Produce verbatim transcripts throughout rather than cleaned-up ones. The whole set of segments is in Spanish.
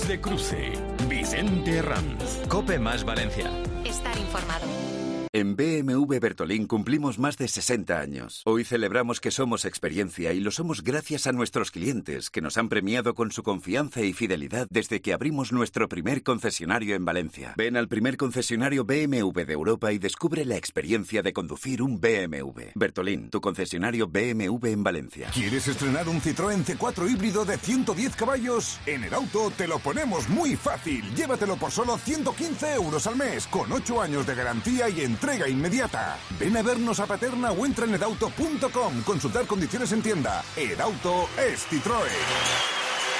de Cruce. Vicente Herranz. COPE más Valencia. Estar informado. En B M W Bertolín cumplimos más de sesenta años. Hoy celebramos que somos experiencia y lo somos gracias a nuestros clientes, que nos han premiado con su confianza y fidelidad desde que abrimos nuestro primer concesionario en Valencia. Ven al primer concesionario B M W de Europa y descubre la experiencia de conducir un B M W. Bertolín, tu concesionario B M W en Valencia. ¿Quieres estrenar un Citroën C cuatro híbrido de ciento diez caballos? En Edauto te lo ponemos muy fácil. Llévatelo por solo ciento quince euros al mes, con ocho años de garantía y entrega inmediata. Ven a vernos a Paterna o entra en edauto punto com. Consultar condiciones en tienda. Edauto es Citroën.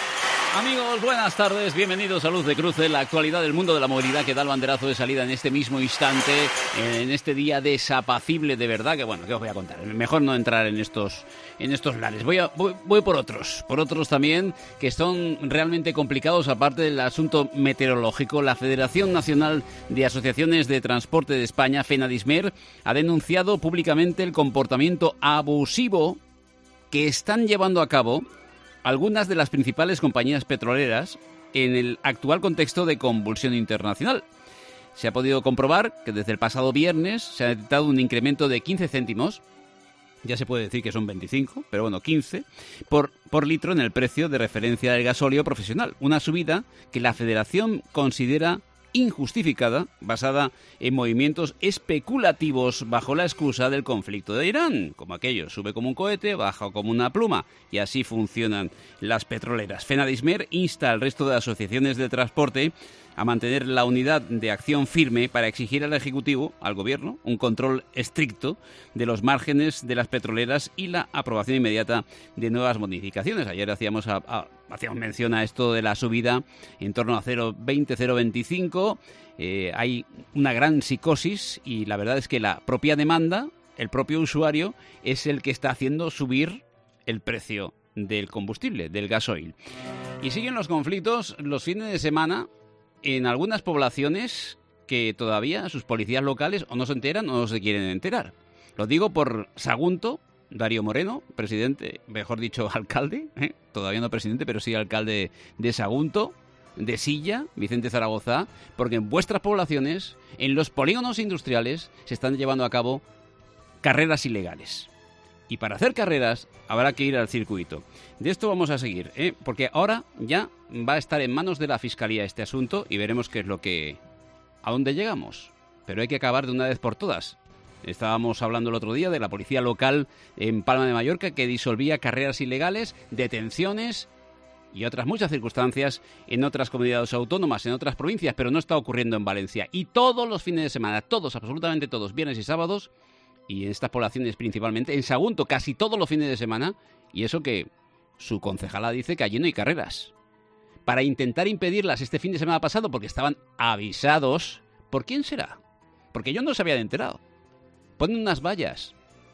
Amigos, buenas tardes, bienvenidos a Luz de Cruce, la actualidad del mundo de la movilidad que da el banderazo de salida en este mismo instante, en este día desapacible de verdad, que bueno, ¿qué os voy a contar? Mejor no entrar en estos en estos lares. Voy, a, voy, voy por otros, por otros también que son realmente complicados, aparte del asunto meteorológico. La Federación Nacional de Asociaciones de Transporte de España, FENADISMER, ha denunciado públicamente el comportamiento abusivo que están llevando a cabo algunas de las principales compañías petroleras en el actual contexto de convulsión internacional. Se ha podido comprobar que desde el pasado viernes se ha detectado un incremento de quince céntimos, ya se puede decir que son veinticinco, pero bueno, quince, por, por litro en el precio de referencia del gasóleo profesional. Una subida que la Federación considera injustificada, basada en movimientos especulativos bajo la excusa del conflicto de Irán, como aquello, sube como un cohete, baja como una pluma, y así funcionan las petroleras. FENADISMER insta al resto de asociaciones de transporte a mantener la unidad de acción firme para exigir al Ejecutivo, al Gobierno, un control estricto de los márgenes de las petroleras y la aprobación inmediata de nuevas modificaciones. Ayer hacíamos, a, a, hacíamos mención a esto de la subida en torno a cero coma veinte, cero coma veinticinco. Eh, hay una gran psicosis y la verdad es que la propia demanda, el propio usuario, es el que está haciendo subir el precio del combustible, del gasoil. Y siguen los conflictos los fines de semana en algunas poblaciones que todavía sus policías locales o no se enteran o no se quieren enterar. Lo digo por Sagunto, Darío Moreno, presidente, mejor dicho, alcalde, ¿eh? todavía no presidente, pero sí alcalde de Sagunto, de Silla, Vicente Zaragoza, porque en vuestras poblaciones, en los polígonos industriales, se están llevando a cabo carreras ilegales. Y para hacer carreras habrá que ir al circuito. De esto vamos a seguir, ¿eh? porque ahora ya va a estar en manos de la Fiscalía este asunto y veremos qué es lo que... a dónde llegamos. Pero hay que acabar de una vez por todas. Estábamos hablando el otro día de la policía local en Palma de Mallorca que disolvía carreras ilegales, detenciones y otras muchas circunstancias en otras comunidades autónomas, en otras provincias, pero no está ocurriendo en Valencia. Y todos los fines de semana, todos, absolutamente todos, viernes y sábados, y en estas poblaciones principalmente, en Sagunto casi todos los fines de semana, y eso que su concejala dice que allí no hay carreras. Para intentar impedirlas este fin de semana pasado, porque estaban avisados, ¿por quién será? Porque yo no se había enterado. Ponen unas vallas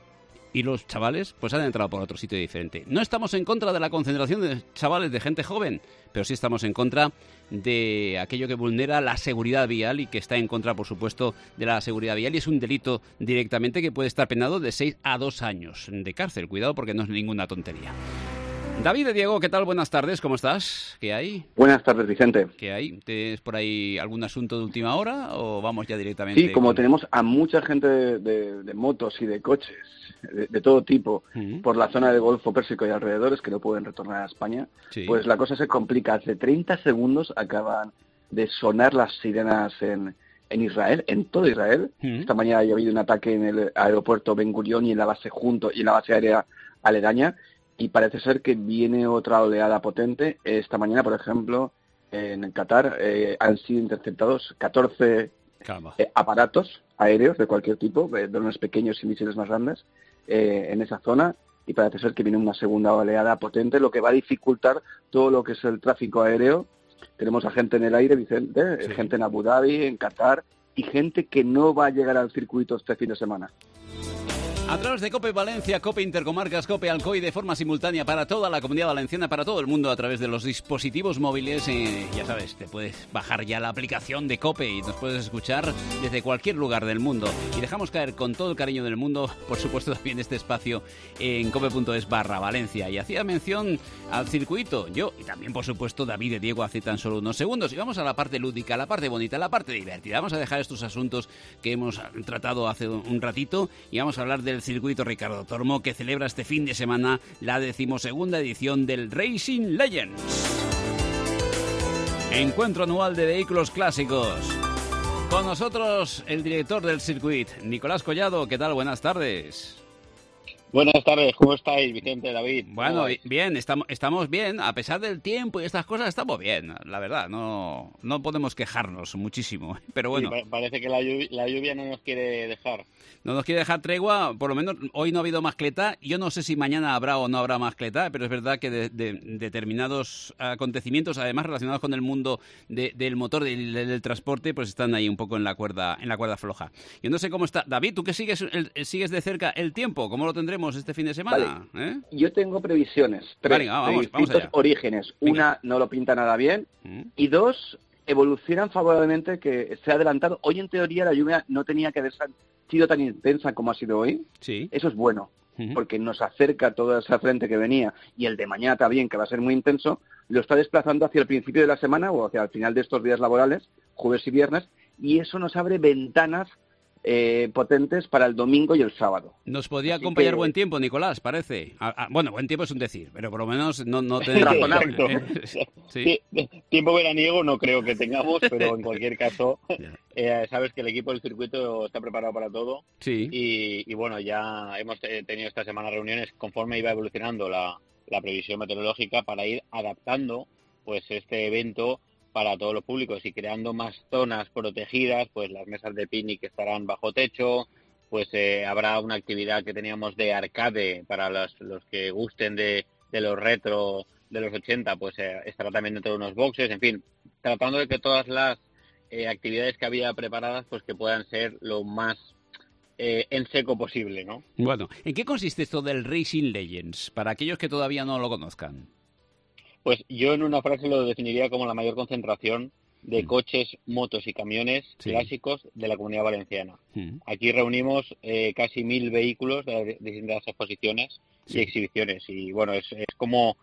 y los chavales pues han entrado por otro sitio diferente. No estamos en contra de la concentración de chavales, de gente joven, pero sí estamos en contra de aquello que vulnera la seguridad vial y que está en contra, por supuesto, de la seguridad vial, y es un delito directamente que puede estar penado de seis a dos años de cárcel. Cuidado porque no es ninguna tontería. David de Diego, ¿qué tal? Buenas tardes, ¿cómo estás? ¿Qué hay? Buenas tardes, Vicente. ¿Qué hay? ¿Tienes por ahí algún asunto de última hora o vamos ya directamente? Sí, como con... tenemos a mucha gente de, de, de motos y de coches, de, de todo tipo, uh-huh. por la zona del Golfo Pérsico y alrededores que no pueden retornar a España, sí. pues la cosa se complica. Hace treinta segundos acaban de sonar las sirenas en, en Israel, en todo Israel. Uh-huh. Esta mañana ha habido un ataque en el aeropuerto Ben Gurion y en la base junto y en la base aérea aledaña. Y parece ser que viene otra oleada potente. Esta mañana, por ejemplo, en Qatar eh, han sido interceptados catorce eh, aparatos aéreos de cualquier tipo, de drones pequeños y misiles más grandes, eh, en esa zona. Y parece ser que viene una segunda oleada potente, lo que va a dificultar todo lo que es el tráfico aéreo. Tenemos a gente en el aire, Vicente, sí. gente en Abu Dhabi, en Qatar, y gente que no va a llegar al circuito este fin de semana. A través de COPE Valencia, COPE Intercomarcas, COPE Alcoy, de forma simultánea para toda la Comunidad Valenciana, para todo el mundo, a través de los dispositivos móviles. Eh, ya sabes, te puedes bajar ya la aplicación de COPE y nos puedes escuchar desde cualquier lugar del mundo. Y dejamos caer con todo el cariño del mundo, por supuesto, también este espacio en cope.es barra Valencia. Y hacía mención al circuito, yo y también, por supuesto, David y Diego hace tan solo unos segundos. Y vamos a la parte lúdica, la parte bonita, la parte divertida. Vamos a dejar estos asuntos que hemos tratado hace un ratito y vamos a hablar del circuito Ricardo Tormo, que celebra este fin de semana la decimosegunda edición del Racing Legends. Encuentro anual de vehículos clásicos. Con nosotros el director del circuito, Nicolás Collado. ¿Qué tal? Buenas tardes. Buenas tardes, ¿cómo estáis, Vicente, David? Bueno, bien, estamos, estamos bien, a pesar del tiempo y estas cosas, estamos bien, la verdad, no, no podemos quejarnos muchísimo, pero bueno. Sí, parece que la lluvia, la lluvia no nos quiere dejar. No nos quiere dejar tregua, por lo menos hoy no ha habido mascleta, yo no sé si mañana habrá o no habrá mascleta, pero es verdad que de, de, de determinados acontecimientos, además relacionados con el mundo de, del motor, del, del transporte, pues están ahí un poco en la cuerda, en la cuerda floja. Yo no sé cómo está, David, tú que sigues, el, sigues de cerca el tiempo, ¿cómo lo tendremos este fin de semana? Vale. ¿Eh? Yo tengo previsiones. Tres, vale, vamos, de distintos vamos allá. orígenes. Venga. Una, no lo pinta nada bien. ¿Mm? Y dos, evolucionan favorablemente, que se ha adelantado. Hoy, en teoría, la lluvia no tenía que haber sido tan intensa como ha sido hoy. Sí. Eso es bueno, Uh-huh. porque nos acerca toda esa frente que venía, y el de mañana también, que va a ser muy intenso, lo está desplazando hacia el principio de la semana o hacia el final de estos días laborales, jueves y viernes, y eso nos abre ventanas Eh, potentes para el domingo y el sábado. Nos podía Así acompañar que... buen tiempo, Nicolás, parece. A, a, bueno, buen tiempo es un decir, pero por lo menos no, no te... Razonable. ¿Eh? ¿Sí? Tiempo veraniego no creo que tengamos, pero en cualquier caso, eh, sabes que el equipo del circuito está preparado para todo. Sí. Y, y bueno, ya hemos tenido esta semana reuniones conforme iba evolucionando la, la previsión meteorológica para ir adaptando pues este evento para todos los públicos y creando más zonas protegidas, pues las mesas de picnic estarán bajo techo, pues eh, habrá una actividad que teníamos de arcade para los, los que gusten de, de los retro de los ochenta, pues eh, estará también dentro de unos boxes, en fin, tratando de que todas las eh, actividades que había preparadas, pues que puedan ser lo más eh, en seco posible, ¿no? Bueno, ¿en qué consiste esto del Racing Legends? Para aquellos que todavía no lo conozcan. Pues yo en una frase lo definiría como la mayor concentración de mm. coches, motos y camiones sí. clásicos de la Comunidad Valenciana. Mm. Aquí reunimos eh, casi mil vehículos de las distintas exposiciones sí. y exhibiciones. Y bueno, es, es como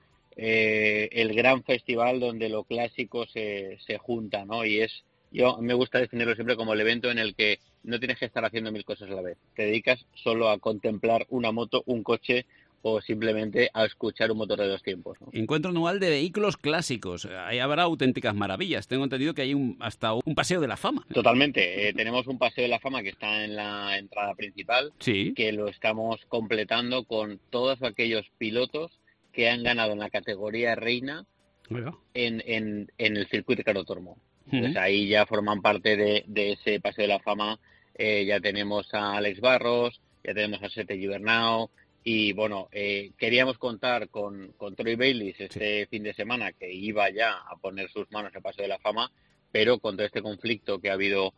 eh, el gran festival donde lo clásico se, se junta, ¿no? Y es, yo me gusta definirlo siempre como el evento en el que no tienes que estar haciendo mil cosas a la vez. Te dedicas solo a contemplar una moto, un coche, o simplemente a escuchar un motor de dos tiempos, ¿no? Encuentro anual de vehículos clásicos. Ahí habrá auténticas maravillas. Tengo entendido que hay un, hasta un paseo de la fama. Totalmente. Eh, tenemos un paseo de la fama que está en la entrada principal, sí. que lo estamos completando con todos aquellos pilotos que han ganado en la categoría reina en, en, en el circuito Ricardo Tormo. Uh-huh. Pues ahí ya forman parte de, de ese paseo de la fama. Eh, ya tenemos a Alex Barros, ya tenemos a Sete Gibernau. Y bueno, eh, queríamos contar con, con Troy Bayliss este sí. fin de semana, que iba ya a poner sus manos en el Paseo de la Fama, pero con todo este conflicto que ha habido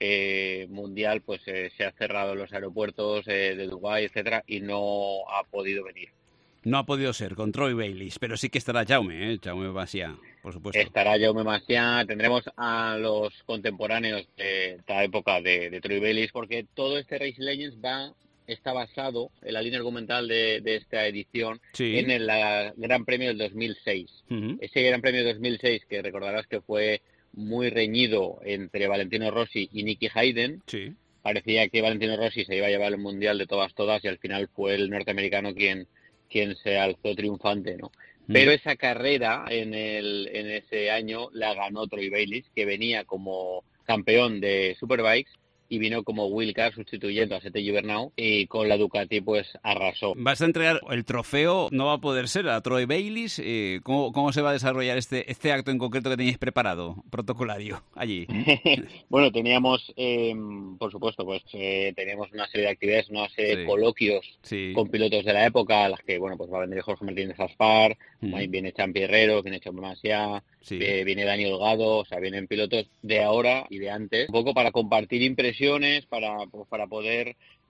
eh, mundial, pues eh, se ha cerrado los aeropuertos eh, de Dubái, etcétera, y no ha podido venir. No ha podido ser con Troy Bayliss, pero sí que estará Jaume, ¿eh? Jaume Macià, por supuesto. Estará Jaume Macià, tendremos a los contemporáneos de esta época de, de Troy Bayliss, porque todo este Racing Legends va... está basado en la línea argumental de, de esta edición sí. en el la Gran Premio del dos mil seis. Uh-huh. Ese Gran Premio del dos mil seis, que recordarás que fue muy reñido entre Valentino Rossi y Nicky Hayden, sí. parecía que Valentino Rossi se iba a llevar el Mundial de todas todas y al final fue el norteamericano quien, quien se alzó triunfante, ¿no? Uh-huh. Pero esa carrera en, el, en ese año la ganó Troy Bayliss, que venía como campeón de Superbikes y vino como wildcard sustituyendo a Sete Gibernau y con la Ducati pues arrasó. Vas a entregar el trofeo, no va a poder ser a Troy Bayliss. Eh, ¿cómo, ¿Cómo se va a desarrollar este este acto en concreto que teníais preparado, protocolario, allí? Bueno, teníamos, eh, por supuesto, pues eh, teníamos una serie de actividades, una serie sí. de coloquios sí. con pilotos de la época, a las que, bueno, pues va a venir Jorge Martínez Aspar, mm. viene Champi Herrero, viene Jaume Macià, sí. eh, viene Dani Holgado, o sea, vienen pilotos de ahora y de antes, un poco para compartir impresiones, para, pues, para poder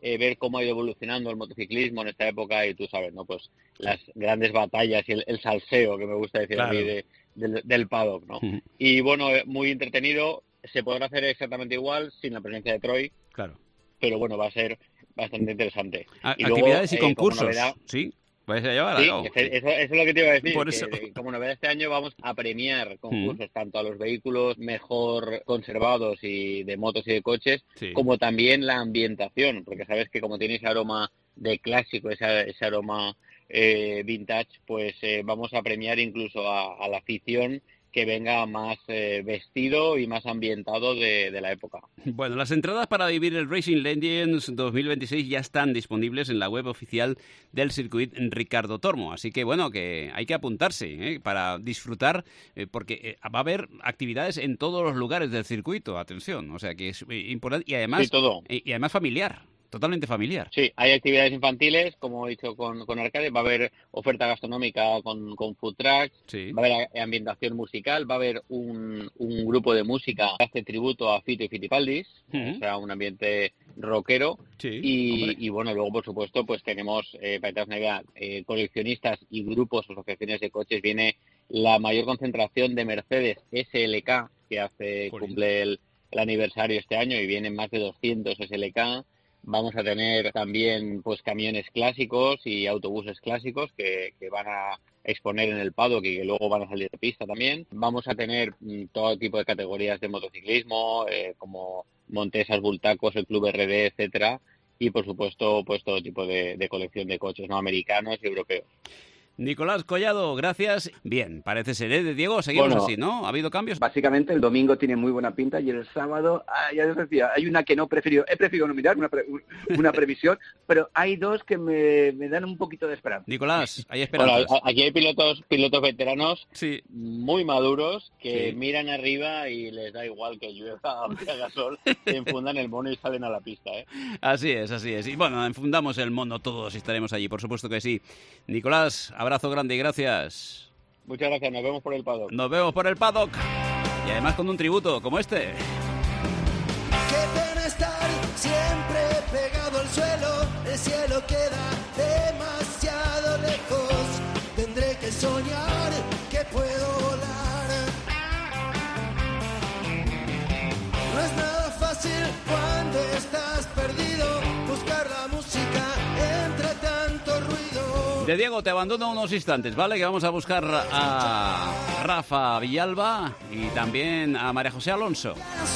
eh, ver cómo ha ido evolucionando el motociclismo en esta época y tú sabes, ¿no? Pues las grandes batallas y el, el salseo, que me gusta decir claro. a mí, de, del, del paddock, ¿no? Uh-huh. Y bueno, muy entretenido, se podrá hacer exactamente igual sin la presencia de Troy, claro. pero bueno, va a ser bastante interesante. A- y actividades luego, y concursos, eh, novedad, ¿sí? ¿Vais a llevar sí, a cabo? eso, eso es lo que te iba a decir, Por que eso. como novedad este año vamos a premiar concursos mm. tanto a los vehículos mejor conservados y de motos y de coches, sí. como también la ambientación, porque sabes que como tiene ese aroma de clásico, ese, ese aroma eh, vintage, pues eh, vamos a premiar incluso a, a la afición que venga más eh, vestido y más ambientado de, de la época. Bueno, las entradas para vivir el Racing Legends dos mil veintiséis ya están disponibles en la web oficial del circuito Ricardo Tormo, así que bueno, que hay que apuntarse ¿eh? para disfrutar, eh, porque eh, va a haber actividades en todos los lugares del circuito, atención, o sea que es eh, importante y además, sí, todo. Y, y además familiar. Totalmente familiar. Sí, hay actividades infantiles, como he dicho con, con Arcade, va a haber oferta gastronómica con, con food trucks, sí. va a haber ambientación musical, va a haber un, un grupo de música que hace tributo a Fito y Fitipaldis, uh-huh. o sea, un ambiente rockero, sí, y, y bueno, luego por supuesto pues tenemos, eh, para que te hagas una idea, eh, coleccionistas y grupos, asociaciones de coches, viene la mayor concentración de Mercedes S L K, que hace Por cumple el, el aniversario este año, y vienen más de doscientos S L K. Vamos a tener también pues camiones clásicos y autobuses clásicos que, que van a exponer en el paddock y que luego van a salir de pista también. Vamos a tener mm, todo tipo de categorías de motociclismo, eh, como Montesas, Bultacos, el Club R D, etcétera, y por supuesto pues todo tipo de, de colección de coches, ¿no? Americanos y europeos. Nicolás Collado, gracias. Bien, parece ser, ¿eh? Diego, seguimos bueno, así, ¿no? ¿Ha habido cambios? Básicamente el domingo tiene muy buena pinta y el sábado, ah, ya les decía, hay una que no he preferido, he preferido no mirar, una, pre, una previsión, pero hay dos que me, me dan un poquito de esperanza. Nicolás, hay esperanzas. Bueno, aquí hay pilotos pilotos veteranos sí. muy maduros que sí. miran arriba y les da igual que llueva o que haga sol, se enfundan el mono y salen a la pista, ¿eh? Así es, así es. Y bueno, enfundamos el mono todos y estaremos allí, por supuesto que sí. Nicolás, abrazo grande y gracias. Muchas gracias, nos vemos por el paddock. Nos vemos por el paddock. Y además con un tributo como este. Qué pena estar siempre pegado al suelo. El cielo queda demasiado lejos. Tendré que soñar que puedo volar. No es nada fácil cuando estás perdido buscar la música entre tanto ruido. De Diego te abandono unos instantes, ¿vale? Que vamos a buscar a Rafa Villalba y también a María José Alonso.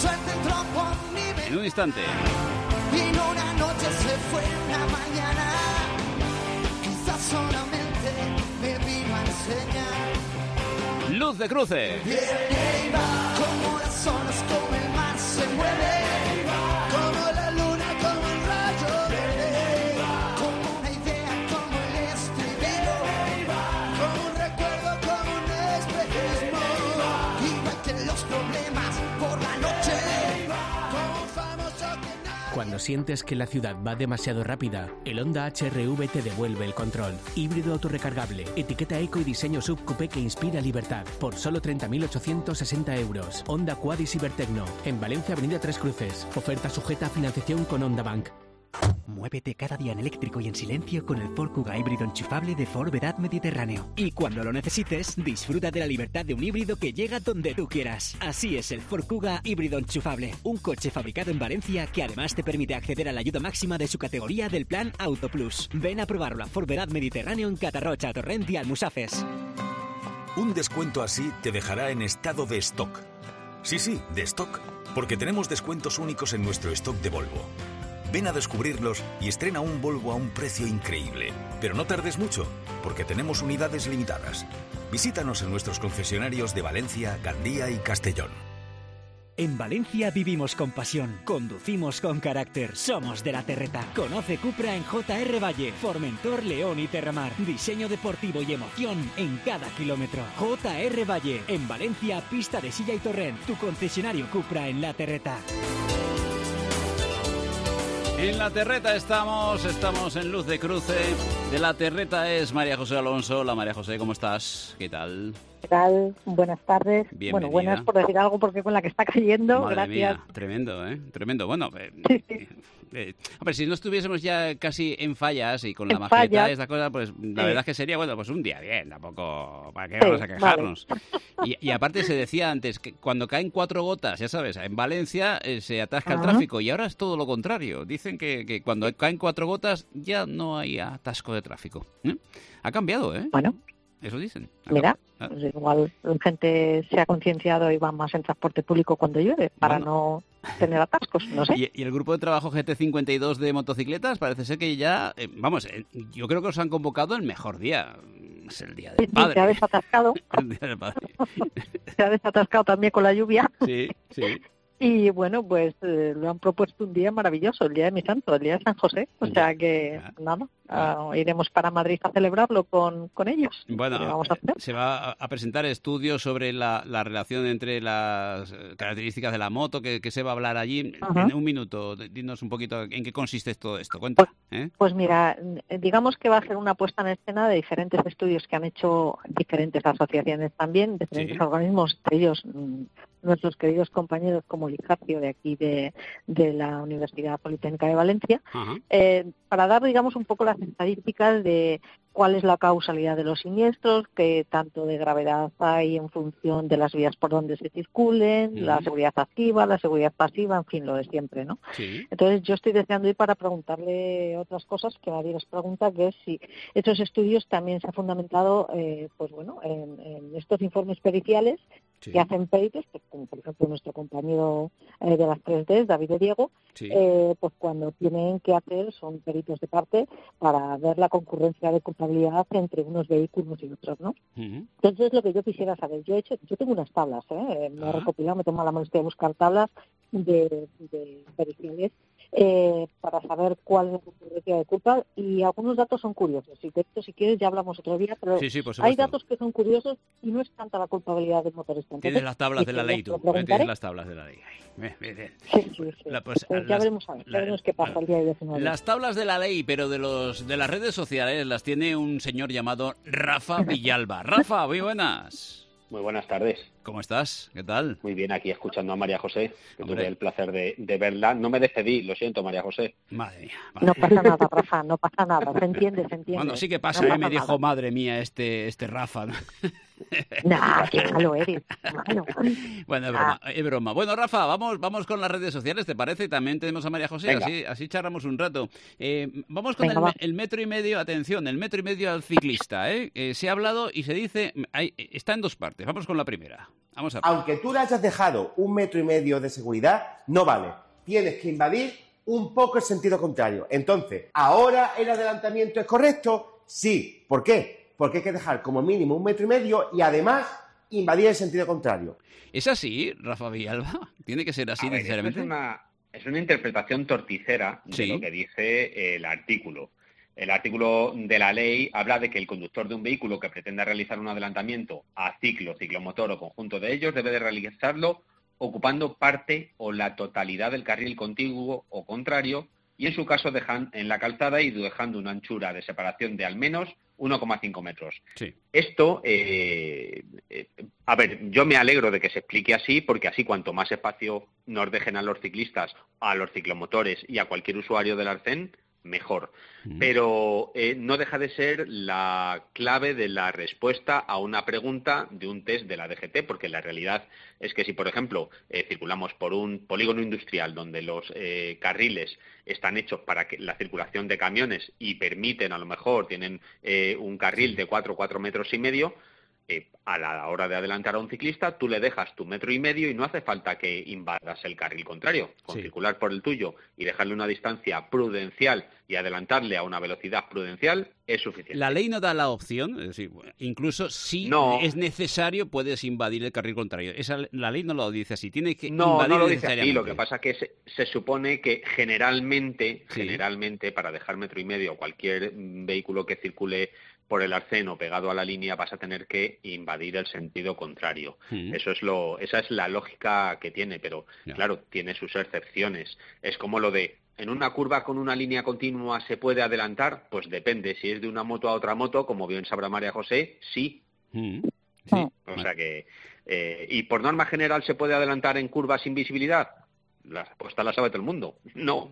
En un instante. Vino una noche, se fue una mañana. Quizás solamente me vino a enseñar. Luz de cruce. Viene y va, como las olas, como el mar se mueve. Como la luna, como el rayo verde. Como una idea, como el estribillo. Como un recuerdo, como un espejismo. Igual que los problemas por la noche. Como un famoso que nadie... Cuando sientes que la ciudad va demasiado rápida, el Honda H R V te devuelve el control. Híbrido autorrecargable, etiqueta eco y diseño subcoupé que inspira libertad. Por solo treinta mil ochocientos sesenta euros. Honda Quad y Cibertecno. En Valencia, Avenida Tres Cruces. Oferta sujeta a financiación con Honda Bank. Muévete cada día en eléctrico y en silencio con el Ford Kuga híbrido enchufable de Ford Vedat Mediterráneo. Y cuando lo necesites, disfruta de la libertad de un híbrido que llega donde tú quieras. Así es el Ford Kuga híbrido enchufable. Un coche fabricado en Valencia que además te permite acceder a la ayuda máxima de su categoría del plan Auto Plus. Ven a probarlo a Ford Vedat Mediterráneo en Catarrocha, Torrent y Almusafes. Un descuento así te dejará en estado de stock. Sí, sí, de stock. Porque tenemos descuentos únicos en nuestro stock de Volvo. Ven a descubrirlos y estrena un Volvo a un precio increíble. Pero no tardes mucho, porque tenemos unidades limitadas. Visítanos en nuestros concesionarios de Valencia, Gandía y Castellón. En Valencia vivimos con pasión, conducimos con carácter, somos de la Terreta. Conoce Cupra en J R Valle, Formentor, León y Terramar. Diseño deportivo y emoción en cada kilómetro. J R Valle, en Valencia, pista de Silla y Torrent. Tu concesionario Cupra en la Terreta. En la Terreta estamos, estamos en Luz de Cruce. de la Terreta es María José Alonso. Hola María José, ¿cómo estás? ¿Qué tal? ¿Qué tal? Buenas tardes. Bienvenida. Bueno, buenas por decir algo, porque con la que está cayendo, Madre gracias. Mía, tremendo, ¿eh? Tremendo. Bueno, eh, sí, sí. Eh, hombre, si no estuviésemos ya casi en fallas y con la En majeta fallas. y esta cosa, pues la Sí. verdad es que sería, bueno, pues un día bien, tampoco, ¿para qué Sí, vamos a quejarnos? vale. Y, y aparte se decía antes que cuando caen cuatro gotas, ya sabes, en Valencia eh, se atasca el Ajá. tráfico y ahora es todo lo contrario. Dicen que, que cuando caen cuatro gotas ya no hay atasco de tráfico. ¿eh? Ha cambiado, ¿eh? Bueno. Eso dicen. Mira, Ah. pues igual la gente se ha concienciado y va más en transporte público cuando llueve para Bueno. no tener atascos, no sé. Y, y el grupo de trabajo G T cincuenta y dos de motocicletas parece ser que ya, eh, vamos, eh, yo creo que os han convocado el mejor día. Es el día del Sí, sí, padre. se ha desatascado. El día del padre. Se ha desatascado también con la lluvia. Sí, sí. Y bueno, pues eh, lo han propuesto un día maravilloso, el día de mi santo, el día de San José. O sea que, nada, ah, iremos para Madrid a celebrarlo con, con ellos. Bueno, ¿Qué vamos a hacer? se va a presentar estudios sobre la, la relación entre las características de la moto, que, que se va a hablar allí. Ajá. En un minuto, dinos un poquito en qué consiste todo esto. Cuenta. ¿eh? Pues mira, digamos que va a ser una puesta en escena de diferentes estudios que han hecho diferentes asociaciones también, diferentes Sí. organismos, entre ellos mm, nuestros queridos compañeros como el IJACIO de aquí de, de la Universidad Politécnica de Valencia, Ajá. eh, para dar, digamos, un poco las estadísticas de cuál es la causalidad de los siniestros, qué tanto de gravedad hay en función de las vías por donde se circulen, Ujú. la seguridad activa, la seguridad pasiva, en fin, lo de siempre, ¿no? Sí. Entonces yo estoy deseando ir para preguntarle otras cosas que nadie les pregunta, que es si estos estudios también se han fundamentado, eh, pues bueno, en, en estos informes periciales Sí. que hacen peritos, pues, como por ejemplo nuestro compañero eh, de las tres D, David de Diego, Sí. eh, pues cuando tienen que hacer, son peritos de parte para ver la concurrencia de culpabilidad entre unos vehículos y otros, ¿no? Ujú. Entonces, lo que yo quisiera saber, yo he hecho, yo tengo unas tablas, ¿eh? me he Ah. recopilado, me he tomado la molestia de buscar tablas de, de periciales eh, para saber cuál es la concurrencia de culpa, y algunos datos son curiosos. Si, de esto, si quieres, ya hablamos otro día, pero Sí, sí, por hay supuesto. datos que son curiosos y no es tanta la culpabilidad del motorista. Entonces, Tienes las tablas si de la quieres, ley tú. lo ¿eh? Tienes preguntaré. las tablas de la ley. Ahí. Bien, bien, bien. Sí, sí, sí. La- pues, Pues ya las- veremos, a ver, ya la- veremos qué pasa el día diecinueve. Las tablas de la ley, pero de los de las redes sociales, las tiene un señor llamado Rafa Villalba. Rafa, muy buenas. Muy buenas tardes. ¿Cómo estás? ¿Qué tal? Muy bien, aquí escuchando a María José, que Hombre. tuve el placer de, de verla. No me despedí, lo siento, María José. Madre mía. No pasa nada, Rafa, no pasa nada, se entiende, se entiende. Bueno, sí que pasa, No ¿eh? Me nada. dijo, madre mía, este, este Rafa. ¿no? Nah, qué malo eres. Malo. Bueno, es broma, es broma. Bueno, Rafa, vamos, vamos con las redes sociales, ¿te parece? También tenemos a María José, Venga. así, así charlamos un rato. Eh, vamos con Venga, el, va. me- el metro y medio, atención, el metro y medio al ciclista, ¿eh? Eh, se ha hablado y se dice, hay- está en dos partes. Vamos con la primera. Vamos a ver. Aunque tú le hayas dejado un metro y medio de seguridad, no vale. Tienes que invadir un poco el sentido contrario. Entonces, ¿ahora el adelantamiento es correcto? Sí. ¿Por qué? Porque hay que dejar como mínimo un metro y medio y además invadir el sentido contrario. ¿Es así, Rafa Villalba? ¿Tiene que ser así A ver, esto necesariamente? es una, es una interpretación torticera de Sí. lo que dice el artículo. El artículo de la ley habla de que el conductor de un vehículo que pretenda realizar un adelantamiento a ciclo, ciclomotor o conjunto de ellos debe de realizarlo ocupando parte o la totalidad del carril contiguo o contrario, y en su caso dejan en la calzada y dejando una anchura de separación de al menos uno coma cinco metros. Sí. Esto, eh, eh, a ver, yo me alegro de que se explique así, porque así cuanto más espacio nos dejen a los ciclistas, a los ciclomotores y a cualquier usuario del arcén, mejor. Pero eh, no deja de ser la clave de la respuesta a una pregunta de un test de la D G T, porque la realidad es que si, por ejemplo, eh, circulamos por un polígono industrial donde los eh, carriles están hechos para que la circulación de camiones y permiten, a lo mejor, tienen eh, un carril de cuatro, cuatro metros y medio, Eh, a la hora de adelantar a un ciclista, tú le dejas tu metro y medio y no hace falta que invadas el carril contrario. Con Sí. circular por el tuyo y dejarle una distancia prudencial y adelantarle a una velocidad prudencial es suficiente. La ley no da la opción, es decir, incluso si No. es necesario puedes invadir el carril contrario. Esa, la ley no lo dice así, tiene que No, invadir no lo dice así. necesariamente. Lo que pasa que se, se supone que generalmente, Sí. generalmente, para dejar metro y medio cualquier mm, vehículo que circule por el arcén o pegado a la línea, vas a tener que invadir el sentido contrario. Mm. Eso es lo, esa es la lógica que tiene, pero Ya. claro, tiene sus excepciones. Es como lo de ¿En una curva con una línea continua se puede adelantar? Pues depende. Si es de una moto a otra moto, como bien sabrá María José, sí. Mm, sí. O sea que... Eh, ¿Y por norma general se puede adelantar en curvas sin visibilidad? La respuesta la sabe todo el mundo. No.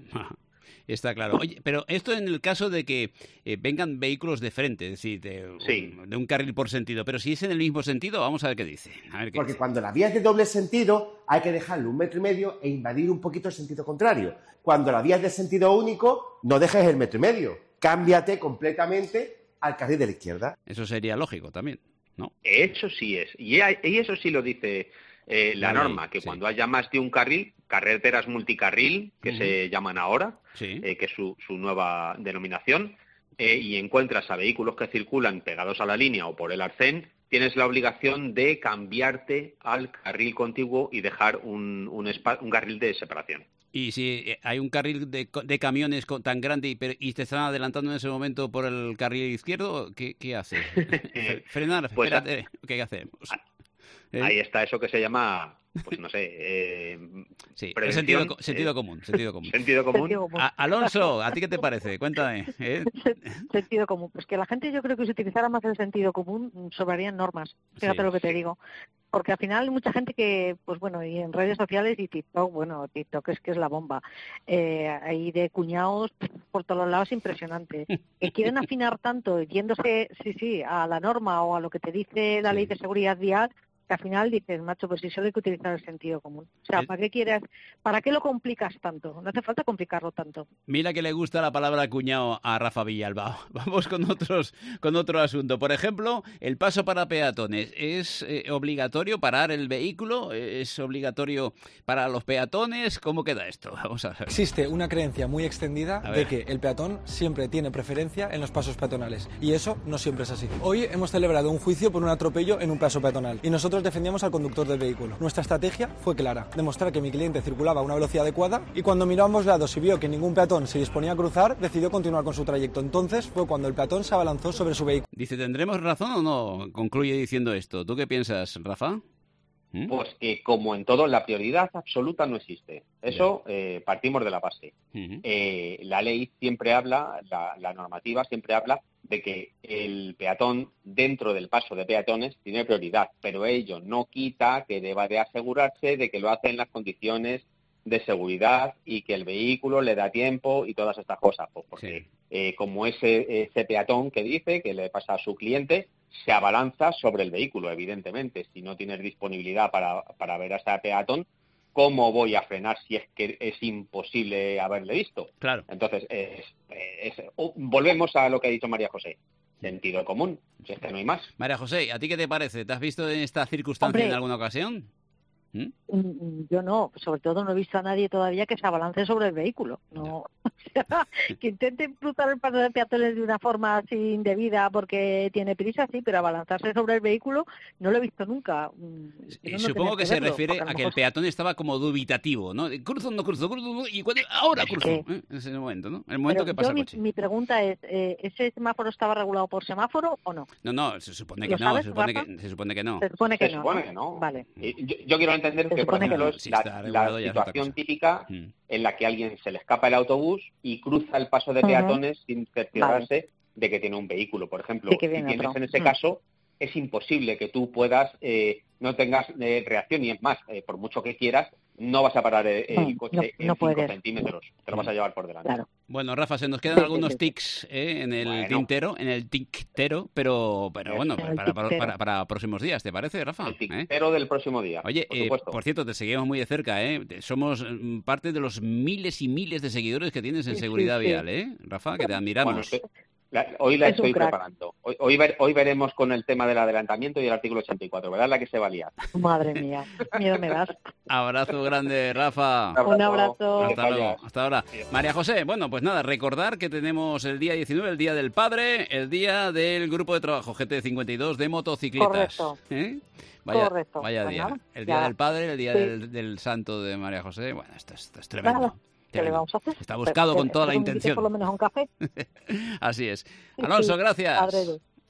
Está claro. Oye, pero esto en el caso de que eh, vengan vehículos de frente, es decir, de, sí. un, de un carril por sentido. Pero si es en el mismo sentido, vamos a ver qué dice. A ver qué Porque dice. cuando la vía es de doble sentido, hay que dejarle un metro y medio e invadir un poquito el sentido contrario. Cuando la vía es de sentido único, no dejes el metro y medio. Cámbiate completamente al carril de la izquierda. Eso sería lógico también, ¿no? Eso sí es. Y, hay, y eso sí lo dice eh, la, la norma, ley, que sí. Cuando haya más de un carril, carreteras multicarril, que uh-huh. se llaman ahora, sí. eh, que es su, su nueva denominación, eh, y encuentras a vehículos que circulan pegados a la línea o por el arcén, tienes la obligación de cambiarte al carril contiguo y dejar un, un, spa, un carril de separación. Y si hay un carril de, de camiones tan grande y, y te están adelantando en ese momento por el carril izquierdo, ¿qué, qué haces? ¿Frenar? Pues espérate, ¿qué hacemos? ¿Eh? Ahí está eso que se llama, pues no sé... Eh, sí, sentido, sentido eh, común, sentido común. Sentido común. Sentido común. A, Alonso, ¿a ti qué te parece? Cuéntame. ¿eh? Sentido común. Pues que la gente, yo creo que si utilizara más el sentido común, sobrarían normas. Fíjate sí, lo que te sí. digo. Porque al final hay mucha gente que, pues bueno, y en redes sociales y TikTok, bueno, TikTok es que es la bomba. Eh, hay de cuñados por todos los lados impresionante. Que quieren afinar tanto, yéndose, sí, sí, a la norma o a lo que te dice la sí. ley de seguridad vial, que al final dices, macho, pues si solo hay que utilizar el sentido común. O sea, ¿para qué quieres, para qué lo complicas tanto? No hace falta complicarlo tanto. Mira que le gusta la palabra cuñado a Rafa Villalba. Vamos con otros, con otro asunto. Por ejemplo, el paso para peatones. ¿Es eh, obligatorio parar el vehículo? ¿Es obligatorio para los peatones? ¿Cómo queda esto? Vamos a ver. Existe una creencia muy extendida de que el peatón siempre tiene preferencia en los pasos peatonales. Y eso no siempre es así. Hoy hemos celebrado un juicio por un atropello en un paso peatonal. Y nosotros defendíamos al conductor del vehículo. Nuestra estrategia fue clara, demostrar que mi cliente circulaba a una velocidad adecuada y cuando miró a ambos lados y vio que ningún peatón se disponía a cruzar, decidió continuar con su trayecto. Entonces fue cuando el peatón se abalanzó sobre su vehículo. Dice, ¿tendremos razón o no? Concluye diciendo esto. ¿Tú qué piensas, Rafa? ¿Mm? Pues que como en todo, la prioridad absoluta no existe. Eso eh, partimos de la base. Uh-huh. Eh, la ley siempre habla, la, la normativa siempre habla de que el peatón dentro del paso de peatones tiene prioridad, pero ello no quita que deba de asegurarse de que lo hace en las condiciones de seguridad y que el vehículo le da tiempo y todas estas cosas, pues porque sí. eh, como ese, ese peatón que dice que le pasa a su cliente, se abalanza sobre el vehículo, evidentemente. Si no tienes disponibilidad para, para ver a ese peatón, ¿cómo voy a frenar si es que es imposible haberle visto? Claro. Entonces, es, es, oh, volvemos a lo que ha dicho María José. Sentido común, si es que no hay más. María José, ¿a ti qué te parece? ¿Te has visto en esta circunstancia Hombre, en alguna ocasión? ¿Mm? Yo no, sobre todo no he visto a nadie todavía que se abalance sobre el vehículo. No, o sea, que intenten cruzar el paso de peatones de una forma así indebida porque tiene prisa, sí, pero abalanzarse sobre el vehículo no lo he visto nunca. No Supongo que, que se verlo, refiere a, a que el peatón estaba como dubitativo, ¿no? Cruzo, no cruzo, cruzo, y cuando, ahora cruzo. ¿Eh? En ese momento, ¿no? El momento pero que pasa el mi, coche. Mi pregunta es, eh, ¿ese semáforo estaba regulado por semáforo o no? No, no, se supone que no, sabes, se, supone que, se supone que no. Se supone que, se no, supone ¿no? que no. Vale. Yo, yo quiero entender se que, por ejemplo, que no. es la, la situación típica mm. en la que a alguien se le escapa el autobús y cruza el paso de peatones uh-huh. sin cerciorarse vale. de que tiene un vehículo. Por ejemplo, sí si tienes otro. en ese mm. caso, es imposible que tú puedas, eh, no tengas eh, reacción, y es más, eh, por mucho que quieras, no vas a parar el, el coche no, no en cinco centímetros, te lo vas a llevar por delante. Claro. Bueno, Rafa, se nos quedan algunos tics eh, en el bueno. tintero, en el tintero, pero, pero bueno, para, para, para, para próximos días, ¿te parece, Rafa? El tintero ¿Eh? del próximo día. Oye, por, eh, por cierto, te seguimos muy de cerca, ¿eh? Somos parte de los miles y miles de seguidores que tienes en Seguridad sí, sí. Vial, ¿eh? Rafa, que te admiramos. Bueno, sí. La, hoy la es estoy preparando. Hoy, hoy, ver, hoy veremos con el tema del adelantamiento y el artículo ochenta y cuatro, ¿verdad? La que se va a liar. Madre mía, miedo me das. Abrazo grande, Rafa. Un abrazo. Un abrazo. Hasta luego. Hasta ahora. María José, bueno, pues nada, recordar que tenemos el día diecinueve, el Día del Padre, el Día del Grupo de Trabajo G T cincuenta y dos de motocicletas. Correcto. ¿Eh? Vaya, Correcto. Vaya pues día. Nada, el Día ya. del Padre, el Día sí. del, del Santo de María José. Bueno, esto, esto es tremendo. Nada. ¿Qué le vamos a hacer? Está buscado pero, con toda la intención. Por lo menos un café. Así es. Alonso, gracias. Sí,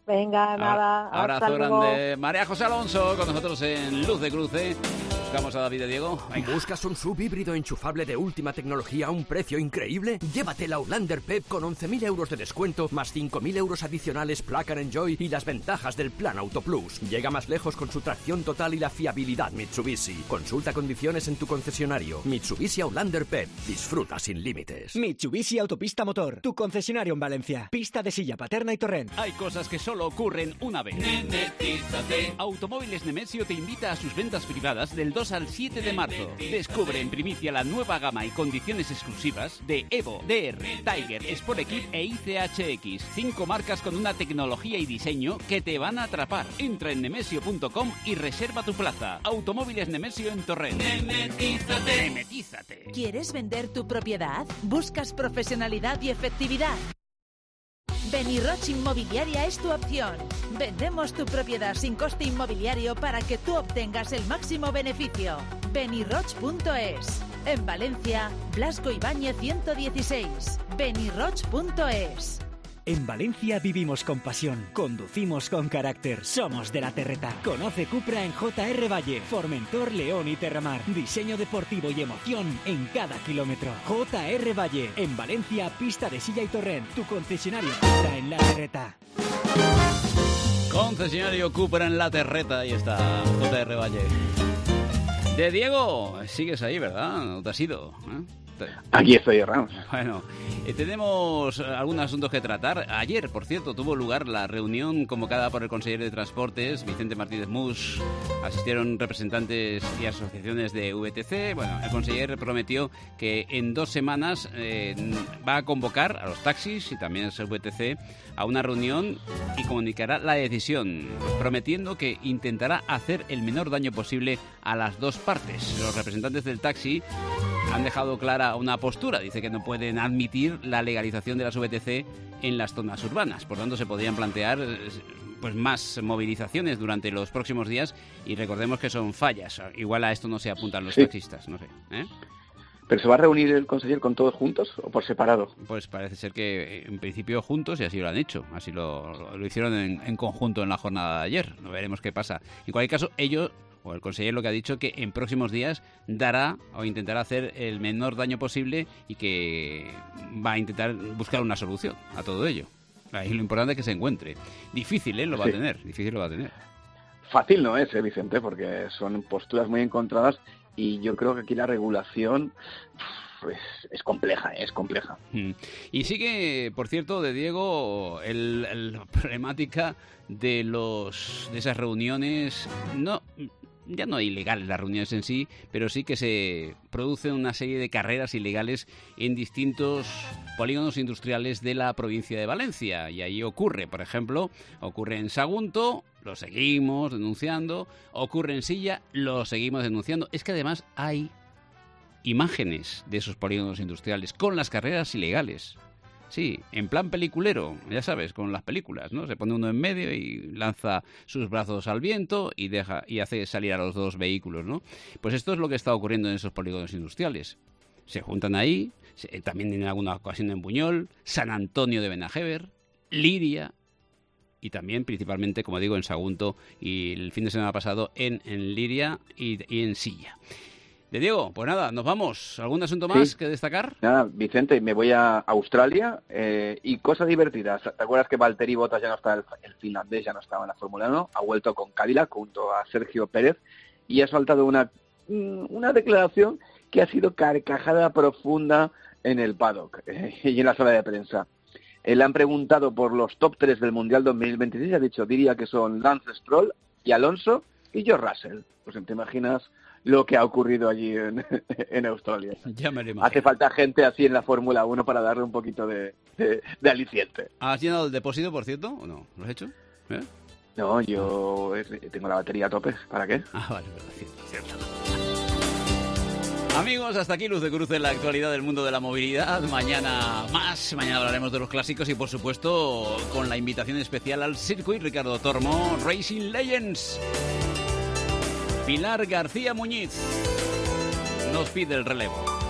Venga, nada. Abrazo hasta luego. grande. María José Alonso con nosotros en Luz de Cruce. Buscamos a David de Diego. Venga. ¿Buscas un sub híbrido enchufable de última tecnología a un precio increíble? Llévate la Outlander P E P con once mil euros de descuento, más cinco mil euros adicionales Plug and Enjoy y las ventajas del Plan Auto Plus. Llega más lejos con su tracción total y la fiabilidad Mitsubishi. Consulta condiciones en tu concesionario. Mitsubishi Outlander P E P. Disfruta sin límites. Mitsubishi Autopista Motor, tu concesionario en Valencia. Pista de Silla, Paterna y Torrent. Hay cosas que solo ocurren una vez. Nemetízate. Automóviles Nemesio te invita a sus ventas privadas del dos al siete de marzo. Descubre en primicia la nueva gama y condiciones exclusivas de Evo, D R, Tiger, Sport Equip e I C H X. Cinco marcas con una tecnología y diseño que te van a atrapar. Entra en nemesio punto com y reserva tu plaza. Automóviles Nemesio en Torrent. Nemetízate. Nemetízate. ¿Quieres vender tu propiedad? ¿Buscas profesionalidad y efectividad? Beniroch Inmobiliaria es tu opción. Vendemos tu propiedad sin coste inmobiliario para que tú obtengas el máximo beneficio. Beniroch punto es. En Valencia, Blasco Ibáñez ciento dieciséis. Beniroch punto es. En Valencia vivimos con pasión, conducimos con carácter, somos de la Terreta. Conoce Cupra en J R Valle, Formentor, León y Terramar. Diseño deportivo y emoción en cada kilómetro. J R Valle, en Valencia, Pista de Silla y Torrent. Tu concesionario Cupra en la Terreta. Concesionario Cupra en la Terreta, ahí está, J R Valle. De Diego, sigues ahí, ¿verdad? ¿No te has ido? ¿Eh? Aquí estoy, Ramos. Bueno, eh, tenemos algunos asuntos que tratar. Ayer, por cierto, tuvo lugar la reunión convocada por el consejero de Transportes, Vicente Martínez Mus. Asistieron representantes y asociaciones de V T C. Bueno, el consejero prometió que en dos semanas eh, va a convocar a los taxis y también a V T C a una reunión y comunicará la decisión, prometiendo que intentará hacer el menor daño posible a las dos partes. Los representantes del taxi han dejado clara una postura. Dice que no pueden admitir la legalización de las V T C en las zonas urbanas. Por tanto, se podrían plantear pues más movilizaciones durante los próximos días y recordemos que son fallas. Igual a esto no se apuntan los sí. taxistas, no sé. ¿eh? ¿Pero se va a reunir el consejero con todos juntos o por separado? Pues parece ser que en principio juntos y así lo han hecho. Así lo, lo hicieron en, en conjunto en la jornada de ayer. No veremos qué pasa. En cualquier caso, ellos... o el consejero lo que ha dicho que en próximos días dará o intentará hacer el menor daño posible y que va a intentar buscar una solución a todo ello. Y lo importante es que se encuentre. Difícil, ¿eh? Lo va sí. a tener. Difícil lo va a tener. Fácil no es, ¿eh, Vicente? Porque son posturas muy encontradas y yo creo que aquí la regulación pues, es compleja, ¿eh? es compleja. Mm. Y sigue, por cierto, de Diego, el, el, la problemática de los de esas reuniones, no... ya no ilegales las reuniones en sí, pero sí que se producen una serie de carreras ilegales en distintos polígonos industriales de la provincia de Valencia. Y ahí ocurre, por ejemplo, ocurre en Sagunto, lo seguimos denunciando, ocurre en Silla, lo seguimos denunciando. Es que además hay imágenes de esos polígonos industriales con las carreras ilegales. Sí, en plan peliculero, ya sabes, con las películas, ¿no? Se pone uno en medio y lanza sus brazos al viento y deja y hace salir a los dos vehículos, ¿no? Pues esto es lo que está ocurriendo en esos polígonos industriales. Se juntan ahí, se, también en alguna ocasión en Buñol, San Antonio de Benajever, Liria y también principalmente, como digo, en Sagunto y el fin de semana pasado en, en Liria y, y en Silla. De Diego, pues nada, nos vamos. ¿Algún asunto más sí. que destacar? Nada, Vicente, me voy a Australia eh, y cosas divertidas. ¿Te acuerdas que Valtteri Bottas ya no está, el, el finlandés ya no estaba en la Fórmula uno? Ha vuelto con Cadillac junto a Sergio Pérez y ha soltado una, una declaración que ha sido carcajada profunda en el paddock eh, y en la sala de prensa. Eh, le han preguntado por los top tres del Mundial dos mil veintiséis y ha dicho, diría que son Lance Stroll y Alonso y George Russell. Pues te imaginas lo que ha ocurrido allí en, en Australia. Ya me lo imagino. Hace falta gente así en la Fórmula uno para darle un poquito de, de, de aliciente. ¿Has llenado el depósito, por cierto, o no? ¿Lo has hecho? ¿Eh? No, yo tengo la batería a tope. ¿Para qué? Ah, vale, vale, cierto, cierto. Amigos, hasta aquí Luz de Cruce en la actualidad del mundo de la movilidad. Mañana más, mañana hablaremos de los clásicos y por supuesto con la invitación especial al Circuit Ricardo Tormo Racing Legends. Pilar García Muñiz nos pide el relevo.